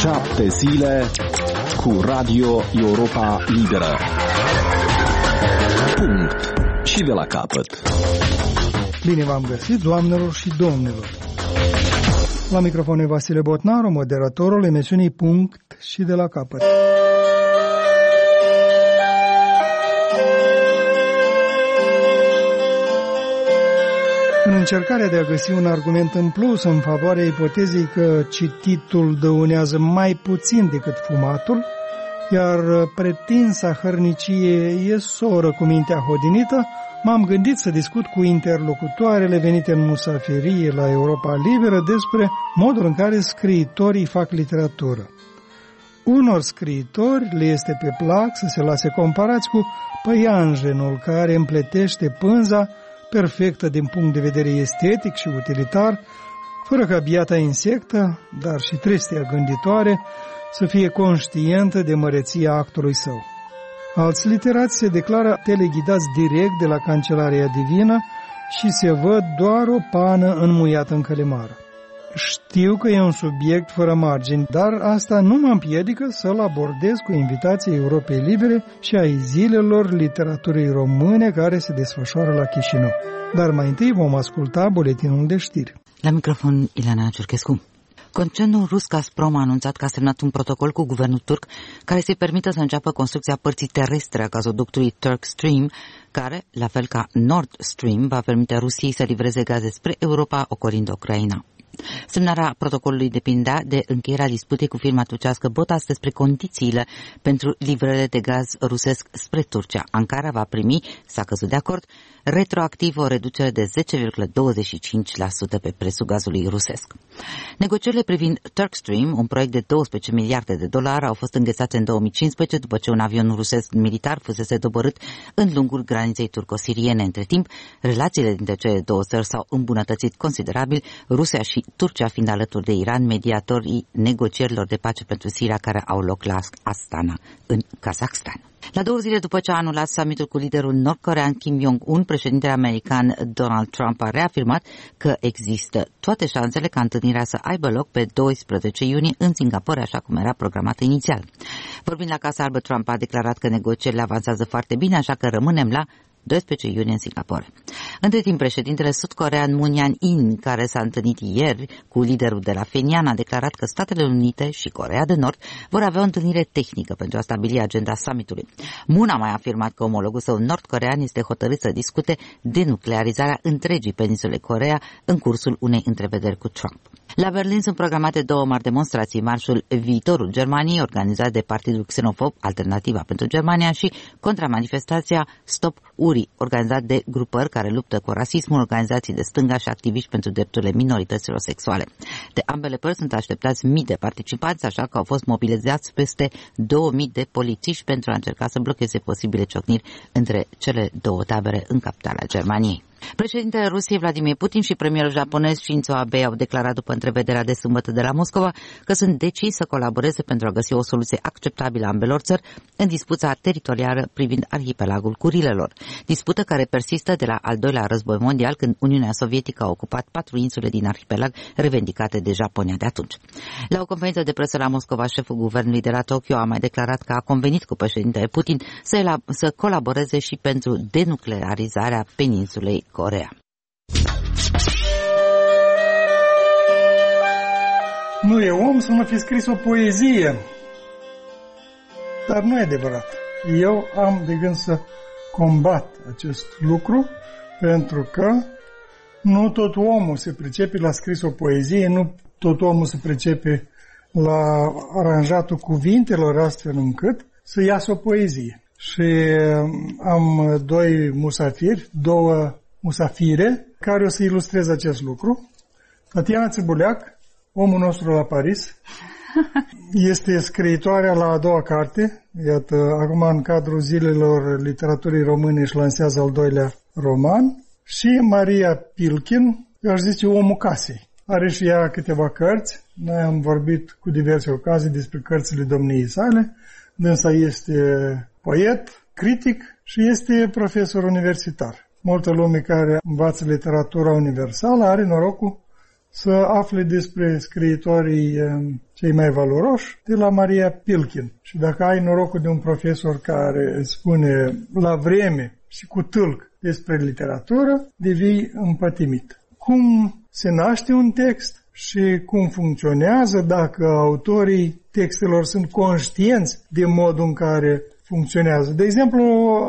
7 zile cu Radio Europa Liberă. Punct. Și de la capăt. Bine v-am găsit, doamnelor și domnilor. La microfon e Vasile Botnaru, moderatorul emisiunii Punct și de la capăt. În încercarea de a găsi un argument în plus în favoarea ipotezei că cititul dăunează mai puțin decât fumatul, iar pretinsa hărnicie e soră cu mintea hodinită, m-am gândit să discut cu interlocutoarele venite în musafirie la Europa Liberă despre modul în care scriitorii fac literatură. Unor scriitori le este pe plac să se lase comparați cu păianjenul care împletește pânza perfectă din punct de vedere estetic și utilitar, fără ca biata insectă, dar și trestia gânditoare, să fie conștientă de măreția actului său. Alți literați se declară teleghidați direct de la Cancelaria Divină și se văd doar o pană înmuiată în călimară. Știu că e un subiect fără margini, dar asta nu mă împiedică să-l abordez cu invitația Europei Libere și ai zilelor literaturii române care se desfășoară la Chișinău. Dar mai întâi vom asculta buletinul de știri. La microfon, Ileana Ciurchescu. Concernul rus Gazprom a anunțat că a semnat un protocol cu guvernul turc care să-i permită să înceapă construcția părții terestre a gazoductului Turk Stream, care, la fel ca Nord Stream, va permite Rusiei să livreze gaze spre Europa, ocolind Ucraina. Semnarea protocolului depindea de încheierea disputei cu firma turcească Botas despre condițiile pentru livrările de gaz rusesc spre Turcia. Ankara va primi, s-a căzut de acord, retroactiv o reducere de 10,25% pe prețul gazului rusesc. Negocierile privind Turk Stream, un proiect de 12 miliarde de dolari, au fost înghețate în 2015 după ce un avion rusesc militar fusese doborât în lungul graniței turco-siriene. Între timp, relațiile dintre cele două țări s-au îmbunătățit considerabil, Rusia și Turcia fiind alături de Iran mediatorii negocierilor de pace pentru Siria care au loc la Astana, în Kazakhstan. La 2 zile după ce a anulat summitul cu liderul nord-corean Kim Jong-un, președintele american Donald Trump a reafirmat că există toate șansele ca întâlnirea să aibă loc pe 12 iunie în Singapore, așa cum era programat inițial. Vorbind la Casa Albă, Trump a declarat că negocierile avansează foarte bine, așa că rămânem la 12 iunie în Singapore. Între timp, președintele sud-corean Moon Jae-in, care s-a întâlnit ieri cu liderul de la Phenian, a declarat că Statele Unite și Coreea de Nord vor avea o întâlnire tehnică pentru a stabili agenda summitului. Moon a mai afirmat că omologul său nord-corean este hotărât să discute denuclearizarea întregii peninsule Coreea în cursul unei întrevederi cu Trump. La Berlin sunt programate 2 mari demonstrații, marșul Viitorul Germaniei, organizat de partidul xenofob Alternativa pentru Germania, și contramanifestația Stop Uri, organizat de grupări care luptă cu rasismul, organizații de stânga și activiști pentru drepturile minorităților sexuale. De ambele părți sunt așteptați mii de participanți, așa că au fost mobilizați peste 2000 de polițiști pentru a încerca să blocheze posibile ciocniri între cele două tabere în capitala Germaniei. Președintele Rusiei Vladimir Putin și premierul japonez Shinzo Abe au declarat după întrevederea de sâmbătă de la Moscova că sunt deciși să colaboreze pentru a găsi o soluție acceptabilă a ambelor țări în disputa teritorială privind arhipelagul Curilelor, dispută care persistă de la al doilea război mondial, când Uniunea Sovietică a ocupat 4 insule din arhipelag revendicate de Japonia de atunci. La o conferință de presă la Moscova, șeful guvernului de la Tokyo a mai declarat că a convenit cu președintele Putin să colaboreze și pentru denuclearizarea peninsulei Coreea. Nu e om să nu fi scris o poezie. Dar nu e adevărat. Eu am de gând să combat acest lucru, pentru că nu tot omul se pricepe la scris o poezie, nu tot omul se pricepe la aranjatul cuvintelor astfel încât să iasă o poezie. Și am 2 musafire care o să ilustreze acest lucru. Tatiana Țibuleac, omul nostru la Paris, este scriitoarea la a doua carte. Iată, acum în cadrul zilelor literaturii române își lansează al 2-lea roman. Și Maria Pilkin, eu aș zice omul casei. Are și ea câteva cărți. Noi am vorbit cu diverse ocazii despre cărțile domniei sale. Dânsa este poet, critic și este profesor universitar. Multă lume care învață literatura universală are norocul să afle despre scriitorii cei mai valoroși de la Maria Pilkin. Și dacă ai norocul de un profesor care spune la vreme și cu tâlc despre literatură, devii împătimit. Cum se naște un text și cum funcționează, dacă autorii textelor sunt conștienți de modul în care funcționează. De exemplu,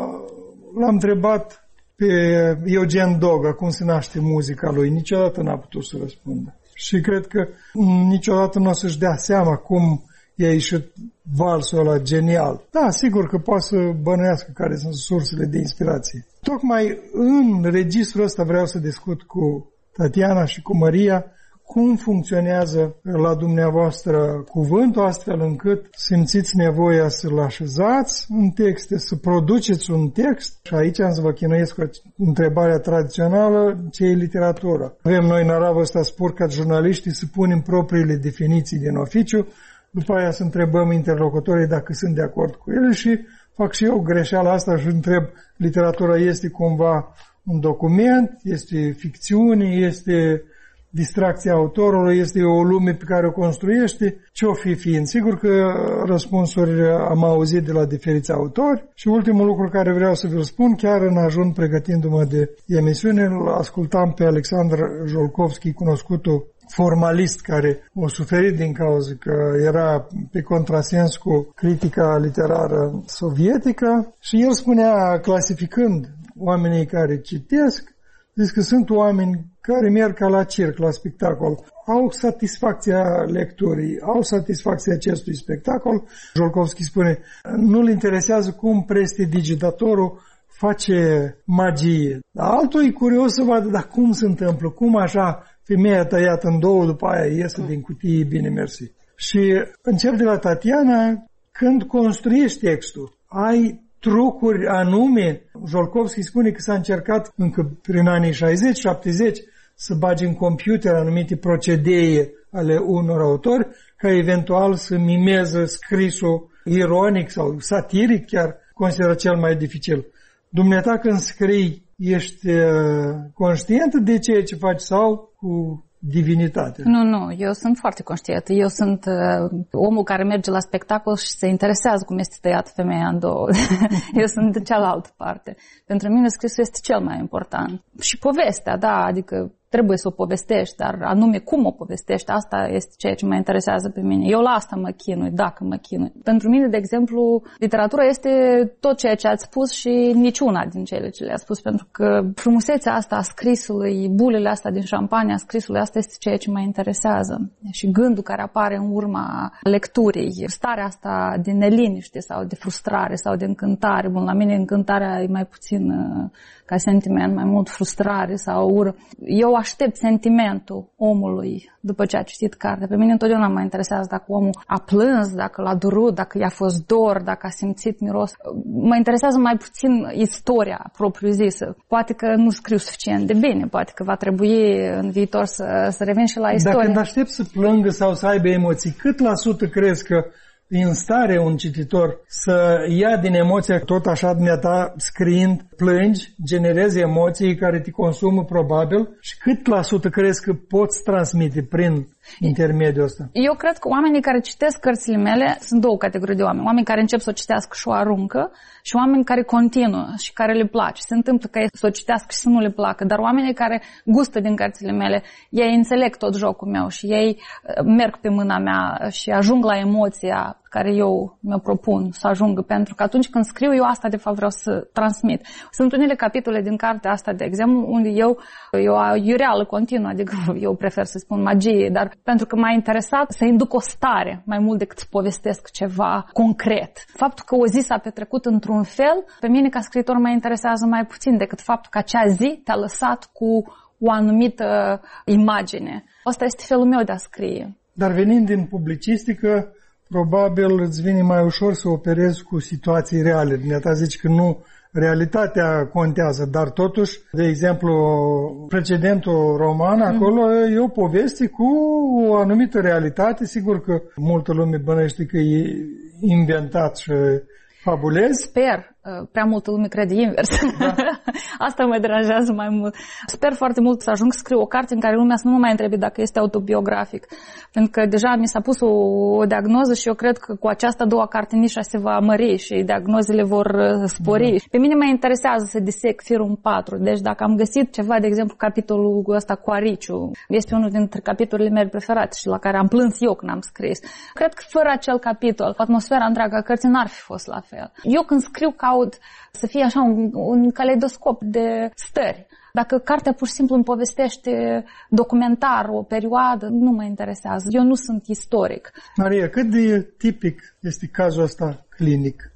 l-am întrebat pe Eugen Doga cum se naște muzica lui. Niciodată n-a putut să răspundă. Și cred că niciodată nu o să-și dea seama cum i-a ieșit valsul ăla genial. Da, sigur că poate să bănuiască care sunt sursele de inspirație. Tocmai în registrul ăsta vreau să discut cu Tatiana și cu Maria cum funcționează la dumneavoastră cuvântul, astfel încât simțiți nevoia să-l așezați în texte, să produceți un text. Și aici am să vă chinuiesc cu întrebarea tradițională, ce e literatură. Avem noi în aravă ăsta spor ca jurnaliștii să punem propriile definiții din oficiu, după aia să întrebăm interlocutorii dacă sunt de acord cu ele și fac și eu greșeala asta și întreb, literatura este cumva un document, este ficțiune, este distracția autorului, este o lume pe care o construiește, ce-o fi fiind. Sigur că răspunsuri am auzit de la diferiți autori și ultimul lucru care vreau să vi-l spun, chiar în ajun pregătindu-mă de emisiune, îl ascultam pe Alexandr Jolkovski, cunoscutul formalist care a suferit din cauza că era pe contrasens cu critica literară sovietică și el spunea, clasificând oamenii care citesc, zice că sunt oameni care merg ca la circ, la spectacol. Au satisfacția lecturii, au satisfacția acestui spectacol. Jolkovski spune, nu-l interesează cum prestidigitatorul face magie. Dar altul e curios să vadă, dar cum se întâmplă, cum așa femeia tăiată în două, după aia iese din cutie, bine mersi. Și încep de la Tatiana, când construiești textul, ai trucuri anume. Jolkovski spune că s-a încercat încă prin anii 60-70 să bagi în computer anumite procedee ale unor autori ca eventual să mimeze scrisul ironic sau satiric, chiar consideră cel mai dificil. Dumneata când scrii, ești conștientă de ceea ce faci sau cu divinitate? Nu, eu sunt foarte conștientă. Eu sunt omul care merge la spectacol și se interesează cum este tăiată femeia în două. Eu sunt de cealaltă parte. Pentru mine scrisul este cel mai important. Și povestea, da, adică trebuie să o povestești, dar anume cum o povestești, asta este ceea ce mă interesează pe mine. Eu la asta mă chinui, dacă mă chinui. Pentru mine, de exemplu, literatura este tot ceea ce ați spus și niciuna din cele ce le-ați spus, pentru că frumusețea asta a scrisului, bulele astea din șampanie a scrisului, asta este ceea ce mă interesează. Și gândul care apare în urma lecturii, starea asta de neliniște sau de frustrare sau de încântare. Bun, la mine încântarea e mai puțin ca sentiment, mai mult frustrare sau ură. Eu aștept sentimentul omului după ce a citit cartea. Pe mine întotdeauna mă interesează dacă omul a plâns, dacă l-a durut, dacă i-a fost dor, dacă a simțit miros. Mă interesează mai puțin istoria propriu-zisă. Poate că nu scriu suficient de bine, poate că va trebui în viitor să revin și la istorie. Dacă când aștept să plângă sau să aibă emoții, cât la sută crezi că e în stare un cititor să ia din emoția tot așa dumneata scriind, plângi, generezi emoții care te consumă probabil și cât la sută crezi că poți transmite prin intermediul ăsta? Eu cred că oamenii care citesc cărțile mele sunt două categorii de oameni. Oameni care încep să o citească și o aruncă și oameni care continuă și care le place. Se întâmplă ca ei să o citească și să nu le placă, dar oamenii care gustă din cărțile mele, ei înțeleg tot jocul meu și ei merg pe mâna mea și ajung la emoția care eu mi-o propun să ajungă, pentru că atunci când scriu eu asta de fapt vreau să transmit. Sunt unele capitole din cartea asta, de exemplu, unde eu o iureală continuă, adică eu prefer să spun magie, dar pentru că m-a interesat să induc o stare mai mult decât să povestesc ceva concret. Faptul că o zi s-a petrecut într-un fel, pe mine ca scriitor mă interesează mai puțin decât faptul că acea zi te-a lăsat cu o anumită imagine. Asta este felul meu de a scrie. Dar venind din publicistică, probabil îți vine mai ușor să operezi cu situații reale. Dumneata zici că nu realitatea contează, dar totuși, de exemplu, precedentul roman, acolo e o poveste cu o anumită realitate. Sigur că multă lume bănește că e inventat și fabulez. Sper. Prea multă lume crede invers. Da. Asta mă deranjează mai mult. Sper foarte mult să ajung să scriu o carte în care lumea să nu mă mai întrebe dacă este autobiografic. Pentru că deja mi s-a pus o diagnoză și eu cred că cu această a doua carte nișa se va mări și diagnozele vor spori. Pe mine mă interesează să disec firul în 4. Deci dacă am găsit ceva, de exemplu, capitolul ăsta cu ariciu, este unul dintre capitolele mele preferate și la care am plâns eu când am scris. Cred că fără acel capitol, atmosfera întreagă a cărții n-ar fi fost la fel. Eu când scriu caut să fie așa un caleidoscop de stări. Dacă cartea pur și simplu îmi povestește documentar, o perioadă, nu mă interesează. Eu nu sunt istoric. Maria, cât de tipic este cazul ăsta clinic?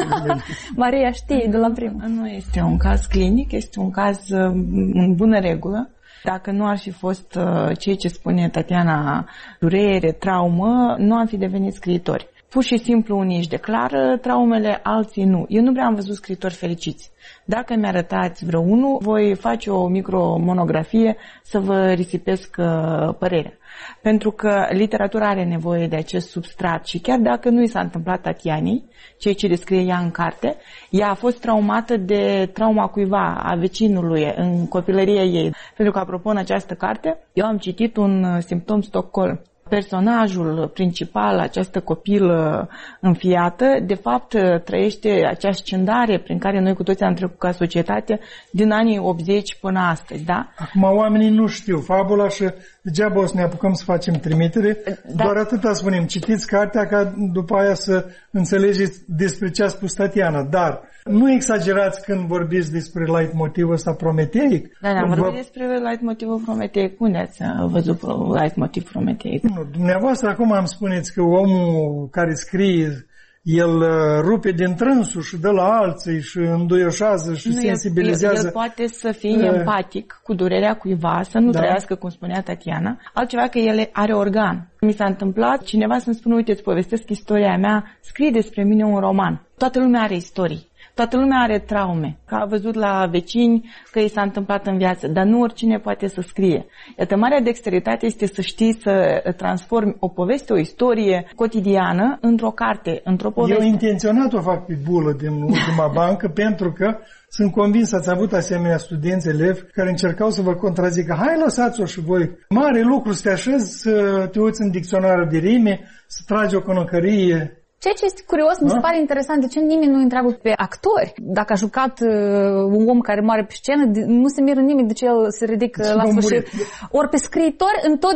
Maria știe de la prima. Nu este un caz clinic, este un caz în bună regulă. Dacă nu ar fi fost ceea ce spune Tatiana, durere, traumă, nu am fi devenit scriitori. Pur și simplu unii își declară traumele, alții nu. Eu nu prea am văzut scriitori fericiți. Dacă mi-arătați vreunul, voi face o micromonografie să vă risipesc părerea. Pentru că literatura are nevoie de acest substrat și chiar dacă nu i s-a întâmplat Tatianei, ceea ce descrie ea în carte, ea a fost traumată de trauma cuiva, a vecinului, în copilăria ei. Pentru că, apropo, în această carte, eu am citit un simptom Stockholm. Personajul principal, această copilă înfiată, de fapt trăiește acea scindare prin care noi cu toții am trecut ca societate din anii 80 până astăzi, da? Acum oamenii nu știu fabula și degeaba o să ne apucăm să facem trimitere, doar atâta spunem, citiți cartea ca după aia să înțelegeți despre ce a spus Tatiana, dar nu exagerați când vorbiți despre leitmotivul ăsta prometeic. Da, am vorbit despre leitmotivul prometeic. Unde ați văzut leitmotiv prometeic? Nu, dumneavoastră acum îmi spuneți că omul care scrie, el rupe din trânsul și dă la alții și înduioșează și sensibilizează. El poate să fie empatic cu durerea cuiva, să nu trăiască, cum spunea Tatiana, altceva că el are organ. Mi s-a întâmplat cineva să-mi spună, uite, îți povestesc istoria mea, scrie despre mine un roman. Toată lumea are istorii. Toată lumea are traume, că a văzut la vecini că i s-a întâmplat în viață, dar nu oricine poate să scrie. Iată, marea dexteritate este să știi să transformi o poveste, o istorie cotidiană într-o carte, într-o poveste. Eu intenționat o fac pe bulă din ultima bancă pentru că sunt convins, ați avut asemenea studenți, elevi, care încercau să vă contrazică. Hai, lăsați-o și voi. Mare lucru să te așezi, să te uiți în dicționarul de rime, să tragi o conocărie. Ceea ce este curios, mi se pare interesant, de ce nimeni nu întreabă pe actori. Dacă a jucat un om care moare pe scenă, nu se miră nimic de ce el se ridică la sfârșit. Ori pe scriitor,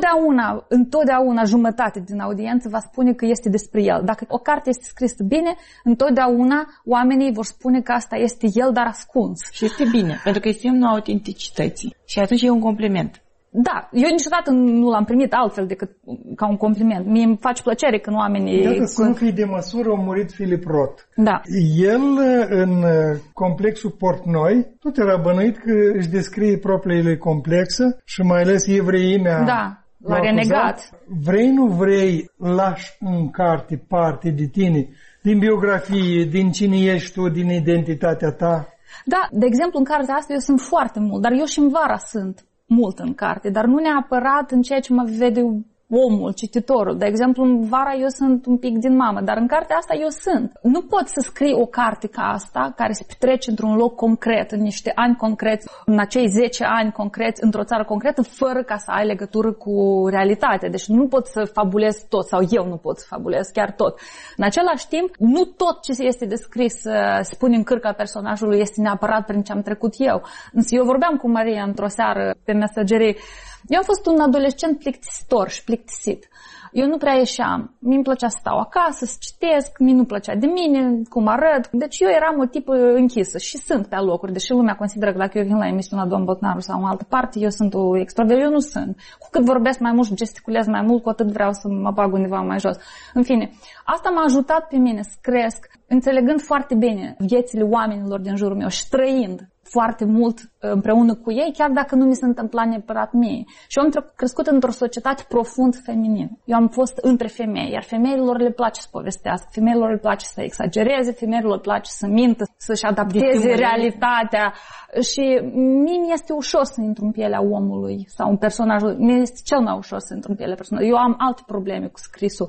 întotdeauna jumătate din audiență va spune că este despre el. Dacă o carte este scrisă bine, întotdeauna oamenii vor spune că asta este el, dar ascuns. Și este bine, pentru că e semnul autenticității. Și atunci e un compliment. Da, eu niciodată nu l-am primit altfel decât ca un compliment. Mie îmi face plăcere când oamenii... Iată, să nu fie de măsură, a murit Philip Roth. Da. El, în complexul Portnoi, tot era bănuit că își descrie propriile complexă și mai ales evreimea. Da, l-a renegat. Vrei, nu vrei, lași în carte parte de tine, din biografie, din cine ești tu, din identitatea ta. Da, de exemplu, în cartea asta eu sunt foarte mult, dar eu și în vara sunt mult în carte, dar nu neapărat în ceea ce mă vede omul, cititorul. De exemplu, în vara eu sunt un pic din mamă, dar în cartea asta eu sunt. Nu pot să scrii o carte ca asta, care se petrece într-un loc concret, în niște ani concreți, în acei 10 ani concreți, într-o țară concretă, fără ca să ai legătură cu realitatea. Deci nu pot să fabulez tot, sau eu nu pot să fabulez chiar tot. În același timp, nu tot ce este descris, spune în cârca personajului, este neapărat prin ce am trecut eu. Însă eu vorbeam cu Maria într-o seară pe mesagerie. Eu am fost un adolescent plictisitor și plictisit. Eu nu prea ieșeam. Mi-mi plăcea să stau acasă, să citesc, mi nu plăcea de mine, cum arăt. Deci eu eram o tipă închisă și sunt pe alocuri. Deși lumea consideră că dacă eu vin la emisiunea Domn Botnaru sau în altă parte, eu sunt o extrovert. Eu nu sunt. Cu cât vorbesc mai mult și gesticulez mai mult, cu atât vreau să mă bag undeva mai jos. În fine, asta m-a ajutat pe mine să cresc, înțelegând foarte bine viețile oamenilor din jurul meu și trăind foarte mult împreună cu ei, chiar dacă nu mi se întâmpla neapărat mie. Și eu am crescut într-o societate profund feminină. Eu am fost între femei, iar femeilor le place să povestească, femeilor le place să exagereze, femeilor le place să mintă, să-și adapteze realitatea. Și mie mi-este ușor să intru în pielea omului sau în personajul. Mi este cel mai ușor să intru în pielea personajului. Eu am alte probleme cu scrisul.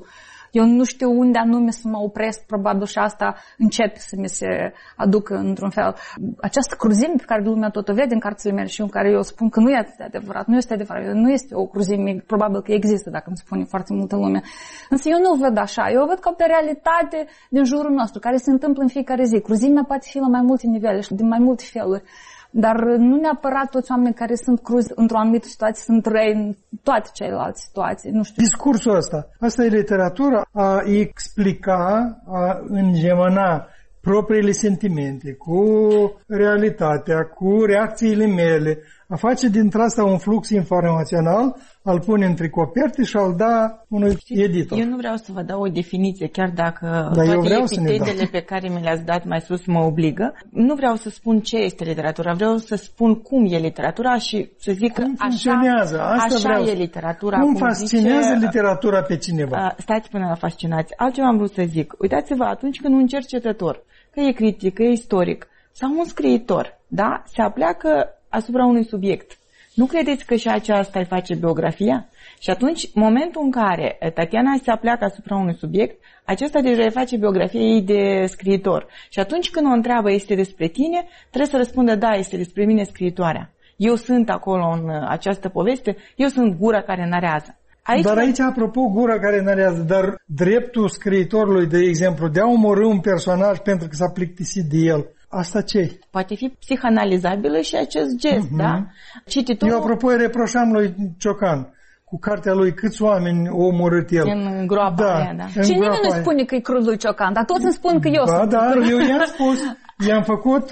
Eu nu știu unde anume să mă opresc, probabil și asta începe să mi se aducă într-un fel. Această cruzime pe care lumea tot o vede în cărțile mele și în care eu spun că nu e atât de adevărat, nu este adevărat, nu este o cruzime, probabil că există, dacă îmi spune foarte multă lume. Însă eu nu o văd așa, eu o văd ca pe realitate din jurul nostru, care se întâmplă în fiecare zi. Cruzimea poate fi la mai multe nivele și din mai multe feluri. Dar nu neapărat toți oamenii care sunt cruzi într-o anumită situație sunt răi în toate celelalte situații. Nu știu. Discursul ăsta, asta e literatura, a explica, a îngemăna propriile sentimente, cu realitatea, cu reacțiile mele, a face dintre asta un flux informațional, al pune între coperte și al da unui editor. Eu nu vreau să vă dau o definiție, chiar dacă toate epitetele pe care mi le-ați dat mai sus mă obligă. Nu vreau să spun ce este literatura, vreau să spun cum e literatura și să zic cum funcționează. Așa e literatura. Cum fascinează literatura pe cineva? Stați până la fascinați. Altceva am vrut să zic. Uitați-vă, atunci când un cercetător, că e critic, că e istoric, sau un scriitor, da, se apleacă asupra unui subiect. Nu credeți că și aceasta îi face biografia? Și atunci, momentul în care Tatiana se apleacă asupra unui subiect, acesta deja îi face biografia ei de scriitor. Și atunci când o întreabă este despre tine, trebuie să răspundă da, este despre mine scriitoarea. Eu sunt acolo în această poveste, eu sunt gura care narează. Aici, apropo, gura care narează, dar dreptul scriitorului, de exemplu, de a omorî un personaj pentru că s-a plictisit de el, asta ce? Poate fi psihanalizabilă și acest gest, da? Cititorul... Eu, apropo, îi reproșam lui Ciocan cu cartea lui câți oameni au omorât el. În groapa aia, da. Și nimeni nu spune că e cruz lui Ciocan, dar toți îmi spun că eu sunt. Da, eu i-am spus, i-am făcut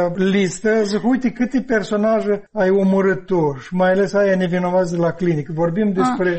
listă, zic, uite câte personaje ai omorât tu și mai ales aia nevinovați de la clinică. Vorbim despre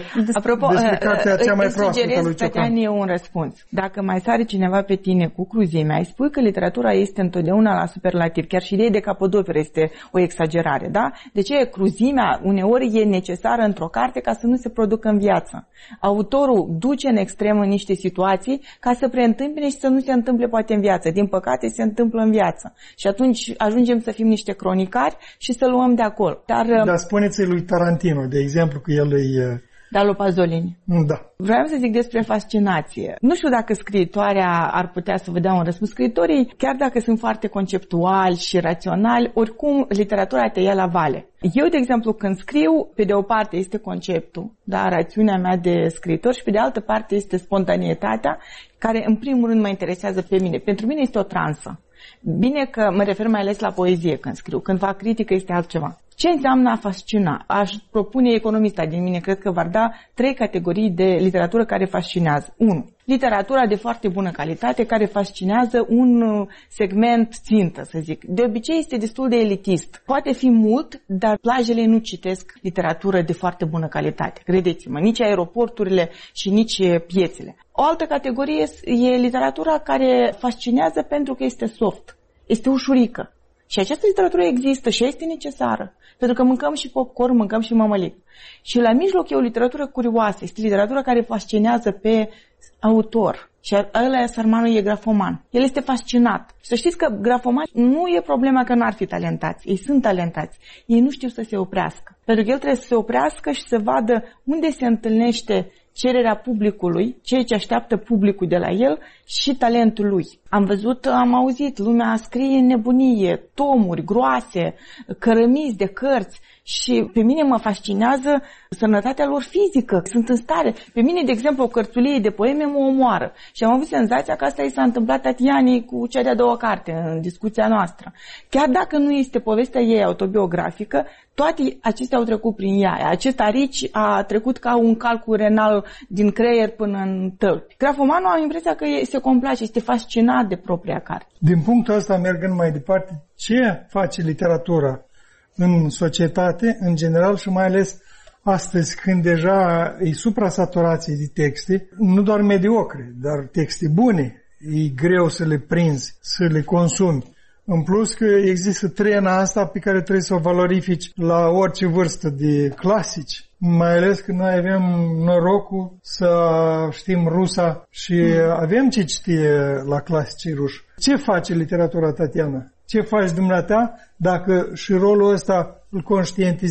cartea cea mai proaspătă lui Ciocan. E un răspuns. Dacă mai sare cineva pe tine cu cruzimea, îi spui că literatura este întotdeauna la superlativ. Chiar și ideea de capodoperă este o exagerare, da? De ce cruzimea uneori e necesară într-o carte ca să nu se producă în viață? Autorul duce în extremă niște situații ca să preîntâmpine și să nu se întâmple poate în viață. Din păcate se întâmplă în viață. Și atunci ajungem să fim niște cronicari și să luăm de acolo. Dar spuneți-i lui Tarantino, de exemplu, că el e... Da, lui Pasolini. Da. Vreau să zic despre fascinație. Nu știu dacă scriitoarea ar putea să vă dea un răspuns. Scriitorii, chiar dacă sunt foarte conceptuali și raționali, oricum literatura te ia la vale. Eu, de exemplu, când scriu, pe de o parte este conceptul, da, rațiunea mea de scriitor și pe de altă parte este spontaneitatea, care în primul rând mă interesează pe mine. Pentru mine este o transă. Bine că mă refer mai ales la poezie când scriu. Când fac critică este altceva. Ce înseamnă a fascina? Aș propune economista din mine, cred că v-ar da 3 categorii de literatură care fascinează. 1. Literatura de foarte bună calitate care fascinează un segment țintă, să zic. De obicei este destul de elitist. Poate fi mult, dar plajele nu citesc literatură de foarte bună calitate. Credeți-mă, nici aeroporturile și nici piețele. O altă categorie e literatura care fascinează pentru că este soft, este ușurică. Și această literatură există și este necesară. Pentru că mâncăm și popcorn, mâncăm și mămălig. Și la mijloc e o literatură curioasă. Este literatura care fascinează pe autor. Și ăla Sarmanu e grafoman. El este fascinat. Și să știți că grafoman nu e problema că nu ar fi talentați. Ei sunt talentați. Ei nu știu să se oprească. Pentru că el trebuie să se oprească și să vadă unde se întâlnește cererea publicului, ceea ce așteaptă publicul de la el și talentul lui. Am văzut, am auzit, lumea scrie nebunie, tomuri groase, cărămizi de cărți și pe mine mă fascinează sănătatea lor fizică. Sunt în stare. Pe mine, de exemplu, o cărțulie de poeme mă omoară. Și am avut senzația că asta i s-a întâmplat Tatianei cu cea de-a doua carte în discuția noastră. Chiar dacă nu este povestea ei autobiografică, toate acestea au trecut prin ea. Acest arici a trecut ca un calcul renal din creier până în tălpi. Grafomanul am impresia că se complace, este fascinat de propria carte. Din punctul ăsta, mergând mai departe, ce face literatura în societate, în general și mai ales astăzi, când deja e suprasaturație de texte, nu doar mediocre, dar texte bune, e greu să le prinzi, să le consumi. În plus că există trena asta pe care trebuie să o valorifici la orice vârstă de clasici. Mai ales că noi avem norocul să știm rusa și avem ce citi la clasicii ruși. Ce face literatura, Tatiana? Ce faci dumneata dacă și rolul ăsta îl conștientizezi?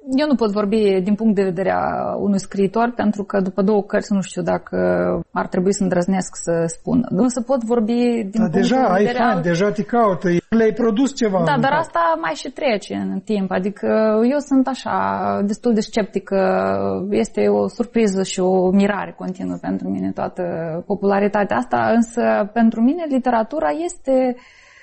Eu nu pot vorbi din punct de vedere a unui scriitor, pentru că după 2 cărți nu știu dacă ar trebui să îndrăznesc să spun. Nu se pot vorbi din punct deja de vedere ai fani, deja te caută, le-ai produs ceva. Da, dar asta mai și trece în timp. Adică eu sunt așa destul de sceptică. Este o surpriză și o mirare continuă pentru mine toată popularitatea asta, însă pentru mine literatura este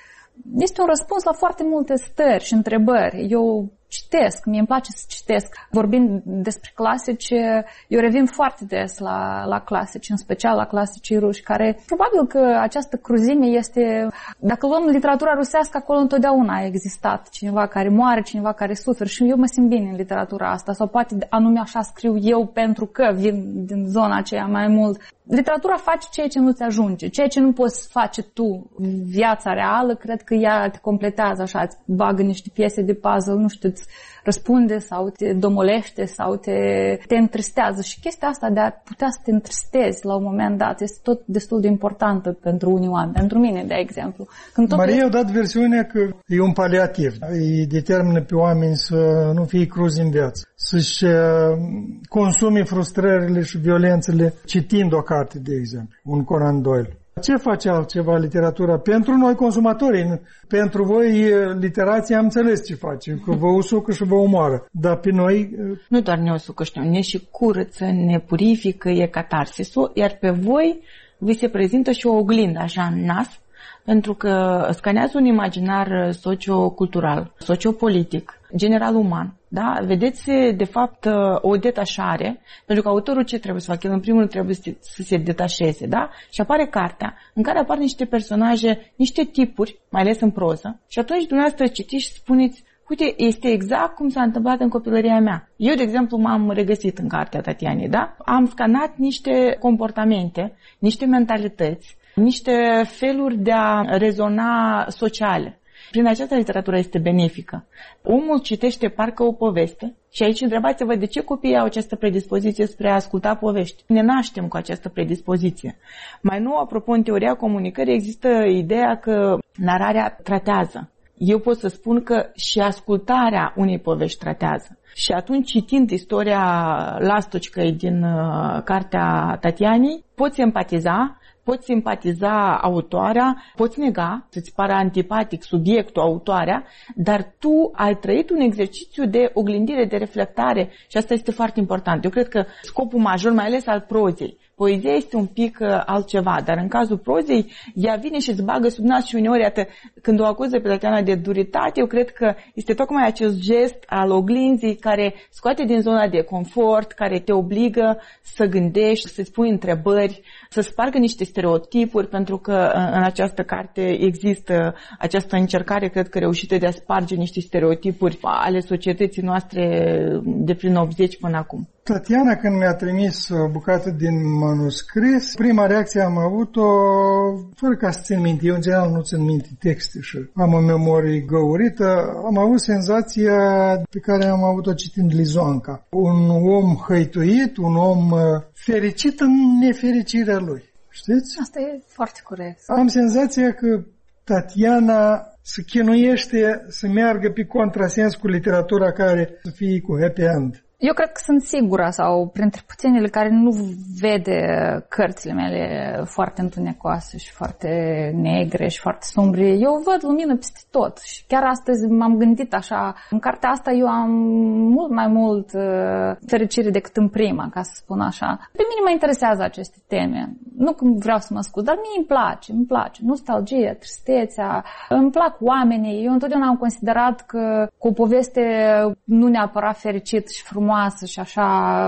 un răspuns la foarte multe stări și întrebări. Eu citesc, mie îmi place să citesc. Vorbind despre clasici, eu revin foarte des la clasici, în special la clasicii ruși, care probabil că această cruzime este... Dacă luăm literatura rusească, acolo întotdeauna a existat cineva care moare, cineva care suferă și eu mă simt bine în literatura asta, sau poate anume așa scriu eu pentru că vin din zona aceea mai mult. Literatura face ceea ce nu ți ajunge, ceea ce nu poți face tu. Viața reală, cred că ea te completează așa, îți bagă niște piese de puzzle, nu știu, îți răspunde sau te domolește sau te întristează. Și chestia asta de a putea să te întristezi la un moment dat este tot destul de importantă pentru unii oameni. Pentru mine, de exemplu. Maria a dat versiunea că e un paliativ. Îi determină pe oameni să nu fie cruzi în viață. Să-și consume frustrările și violențele citind o carte, de exemplu, un Conan Doyle. Ce face altceva literatura? Pentru noi consumatorii, pentru voi literația am înțeles ce face, că vă usucă și vă omoară, dar pe noi... Nu doar ne usucă, ne și curăță, ne purifică, e catarsisul, iar pe voi vi se prezintă și o oglindă așa în nas, pentru că scanează un imaginar sociocultural, sociopolitic, general uman. Da? Vedeți, de fapt, o detașare, pentru că autorul ce trebuie să facă? El, în primul rând, trebuie să se detașeze, da? Și apare cartea, în care apar niște personaje, niște tipuri, mai ales în proză, și atunci dumneavoastră citiți și spuneți, uite, este exact cum s-a întâmplat în copilăria mea. Eu, de exemplu, m-am regăsit în cartea Tatianei, da? Am scanat niște comportamente, niște mentalități, niște feluri de a rezona sociale. Prin această literatură este benefică. Omul citește parcă o poveste și aici întrebați-vă de ce copiii au această predispoziție spre a asculta povești. Ne naștem cu această predispoziție. Mai nou, apropo, în teoria comunicării există ideea că nararea tratează. Eu pot să spun că și ascultarea unei povești tratează. Și atunci, citind istoria Lastocicăi din cartea Tatianei, poți empatiza, poți simpatiza autoarea, poți nega, să-ți pară antipatic subiectul, autoarea, dar tu ai trăit un exercițiu de oglindire, de reflectare și asta este foarte important. Eu cred că scopul major, mai ales al prozei, poezia este un pic altceva, dar în cazul prozei, ea vine și îți bagă sub nas și uneori, iată, când o acuză pe Tatiana de duritate, eu cred că este tocmai acest gest al oglinzii care scoate din zona de confort, care te obligă să gândești, să-ți pui întrebări, să spargă niște stereotipuri, pentru că în această carte există această încercare, cred că reușită, de a sparge niște stereotipuri ale societății noastre de prin 80 până acum. Tatiana, când mi-a trimis o bucată din manuscris, prima reacție am avut-o, fără ca să țin minte, eu în general nu țin minte texte și am o memorie găurită, am avut senzația pe care am avut-o citind Lizoanca. Un om hăituit, un om fericit în nefericirea lui. Știți? Asta e foarte corect. Am senzația că Tatiana se chinuiește să meargă pe contrasens cu literatura care să fie cu happy end. Eu cred că sunt sigură, sau printre puținele care nu vede cărțile mele foarte întunecoase și foarte negre și foarte sombri. Eu văd lumină peste tot și chiar astăzi m-am gândit așa. În cartea asta eu am mult mai mult fericire decât în prima, ca să spun așa. Pe mine mă interesează aceste teme. Nu că vreau să mă scuz, dar mie îmi place. Nostalgia, tristețea, îmi plac oamenii. Eu întotdeauna am considerat că cu o poveste nu neapărat fericit și frumoasă și așa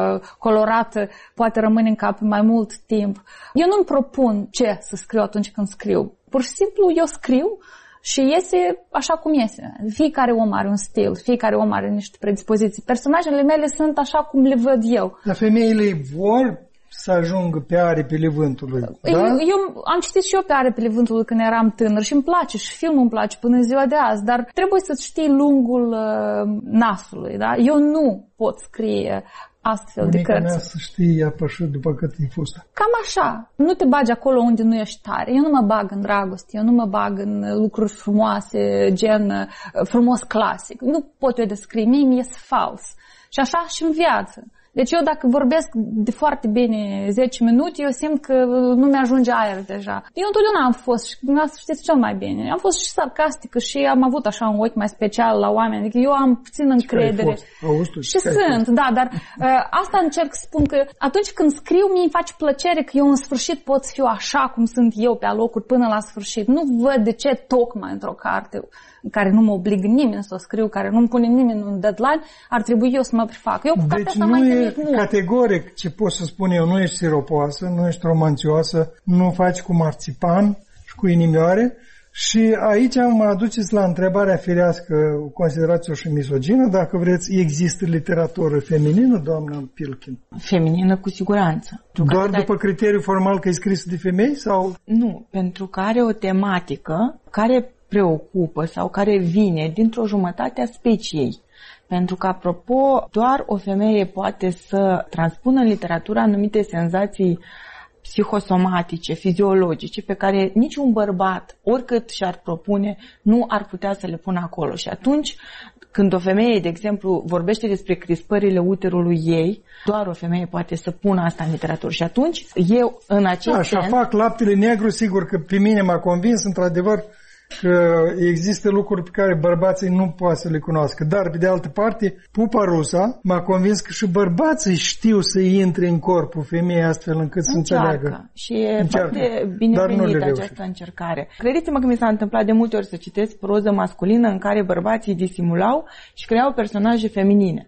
colorată poate rămâne în cap mai mult timp. Eu nu-mi propun ce să scriu atunci când scriu. Pur și simplu eu scriu și iese așa cum iese. Fiecare om are un stil, fiecare om are niște predispoziții. Personajele mele sunt așa cum le văd eu. Dar femeile vor să ajungă pe aripile vântului, da? Eu am citit și eu pe aripile vântului când eram tânăr și îmi place și filmul îmi place până în ziua de azi, dar trebuie să știi lungul nasului, da? Eu nu pot scrie astfel de cărți. Mea să știi apășit după cât e fustă. Cam așa. Nu te bagi acolo unde nu ești tare. Eu nu mă bag în dragoste, eu nu mă bag în lucruri frumoase, gen frumos clasic. Nu pot eu descrie, mie mi-e fals. Și așa și în viață. Deci eu dacă vorbesc de foarte bine 10 minute, eu simt că nu mi-ajunge aer deja. Eu întotdeauna am fost, și dumneavoastră știți cel mai bine, am fost și sarcastică și am avut așa un ochi mai special la oameni, adică eu am puțin încredere. Și sunt, da, dar asta încerc să spun că atunci când scriu, mie îmi face plăcere că eu în sfârșit pot să fiu așa cum sunt eu pe alocuri până la sfârșit. Nu văd de ce tocmai într-o carte în care nu mă oblig nimeni să o scriu, care nu-mi pune nimeni un deadline, ar trebui eu să mă prefac. Eu cu cartea asta mai categoric ce pot să spun eu, nu ești siropoasă, nu ești romanțioasă, nu faci cu marțipan și cu inimioare. Și aici mă aduceți la întrebarea firească, considerați-o și misogină, dacă vreți, există literatură feminină, doamnă Pilkin? Feminină cu siguranță. Doar după criteriu formal că e scrisă de femei? Sau? Nu, pentru că are o tematică care preocupă sau care vine dintr-o jumătate a speciei. Pentru că, apropo, doar o femeie poate să transpună în literatură anumite senzații psihosomatice, fiziologice, pe care niciun bărbat, oricât și-ar propune, nu ar putea să le pună acolo. Și atunci, când o femeie, de exemplu, vorbește despre crispările uterului ei, doar o femeie poate să pună asta în literatură. Și atunci, eu, în acest sens... Așa fac laptele negru, sigur că pe mine m-a convins, într-adevăr, că există lucruri pe care bărbații nu poate să le cunoască. Dar, pe de altă parte, pupa rusa m-a convins că și bărbații știu să intre în corpul femeii astfel încât să înțeleagă. Și e foarte binevenită această încercare. Credeți-mă că mi s-a întâmplat de multe ori să citesc proză masculină în care bărbații disimulau și creau personaje feminine.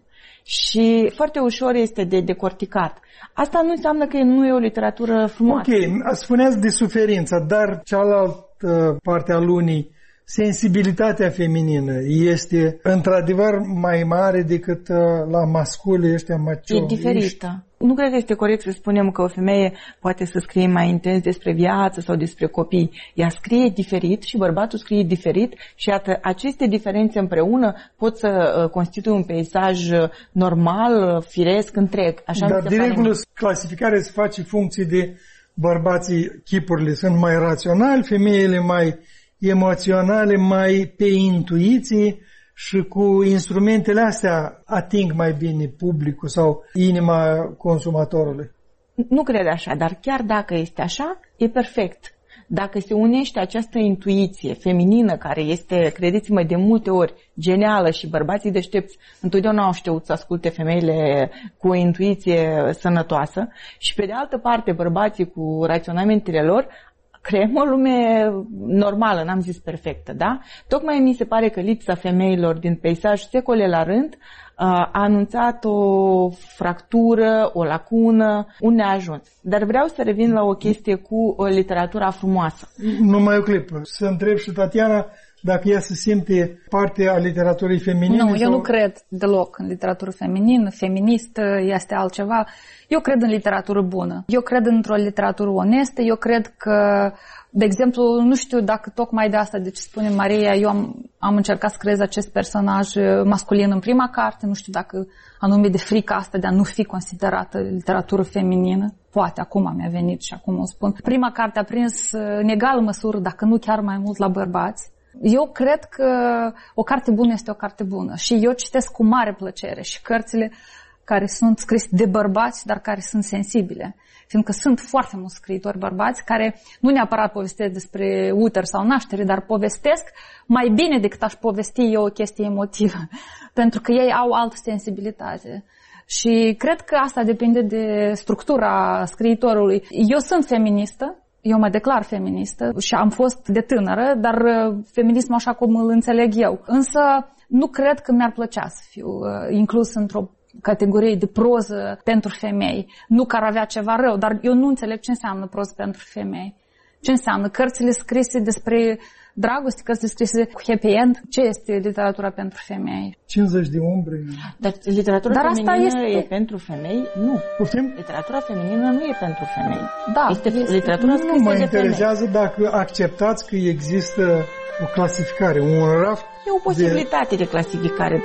Și foarte ușor este de decorticat. Asta nu înseamnă că nu e o literatură frumoasă. Ok, spuneați de suferință, dar cealaltă parte a lunii, sensibilitatea feminină este într-adevăr mai mare decât la masculi ăștia macho. E diferită. Nu cred că este corect să spunem că o femeie poate să scrie mai intens despre viață sau despre copii. Ea scrie diferit și bărbatul scrie diferit și iată, aceste diferențe împreună pot să constituie un peisaj normal, firesc, întreg. Așa dar de regulă clasificarea se face funcție de bărbații, chipurile sunt mai raționali, femeile mai emoționale, mai pe intuiție și cu instrumentele astea ating mai bine publicul sau inima consumatorului. Nu cred așa, dar chiar dacă este așa, e perfect. Dacă se unește această intuiție feminină, care este, credeți-mă, de multe ori genială și bărbații deștepți întotdeauna au știut să asculte femeile cu o intuiție sănătoasă și pe de altă parte bărbații cu raționamentele lor, creăm o lume normală, n-am zis perfectă, da? Tocmai mi se pare că lipsa femeilor din peisaj secole la rând a anunțat o fractură, o lacună, un neajuns. Dar vreau să revin la o chestie cu literatura frumoasă. Numai o clipă. Să întreb și Tatiana dacă ea se simte parte a literaturii feminine. Nu, eu nu cred deloc în literatură feminină, feministă, este altceva. Eu cred în literatură bună. Eu cred într-o literatură onestă. Eu cred că, de exemplu, nu știu dacă tocmai de asta, de ce spune Maria, eu am încercat să creez acest personaj masculin în prima carte. Nu știu dacă anume de frica asta de a nu fi considerată literatură feminină. Poate, acum mi-a venit și acum o spun. Prima carte a prins în egală măsură, dacă nu chiar mai mult, la bărbați. Eu cred că o carte bună este o carte bună și eu citesc cu mare plăcere și cărțile care sunt scrise de bărbați, dar care sunt sensibile. Fiindcă sunt foarte mulți scriitori bărbați care nu neapărat povestesc despre uter sau naștere, dar povestesc mai bine decât aș povesti eu o chestie emotivă, pentru că ei au altă sensibilitate. Și cred că asta depinde de structura scriitorului. Eu sunt feministă, eu mă declar feministă și am fost de tânără, dar feminismul așa cum îl înțeleg eu. Însă nu cred că mi-ar plăcea să fiu inclus într-o categorie de proză pentru femei. Nu că ar avea ceva rău, dar eu nu înțeleg ce înseamnă proză pentru femei. Ce înseamnă cărțile scrise despre dragoste, cărțile scrise cu happy end? Ce este literatura pentru femei? 50 de umbre. Dar literatura feminină e pentru femei? Nu. Poftim? Literatura feminină nu e pentru femei. Da, este literatura scrisă de femei. Nu mă interesează dacă acceptați că există o clasificare, un raft. E o posibilitate de clasificare.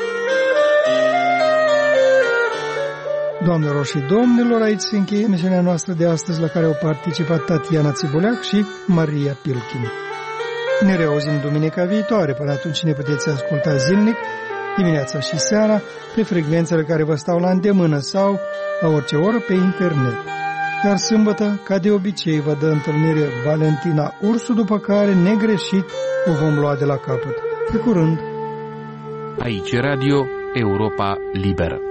Doamnelor și domnilor, aici se încheie emisiunea noastră de astăzi, la care au participat Tatiana Țibuleac și Maria Pilkin. Ne reauzim duminica viitoare. Până atunci ne puteți asculta zilnic dimineața și seara, pe frecvențele care vă stau la îndemână sau la orice oră pe internet. Iar sâmbătă, ca de obicei, vă dă întâlnire Valentina Ursu, după care, negreșit, o vom lua de la capăt. Pe curând! Aici Radio Europa Liberă.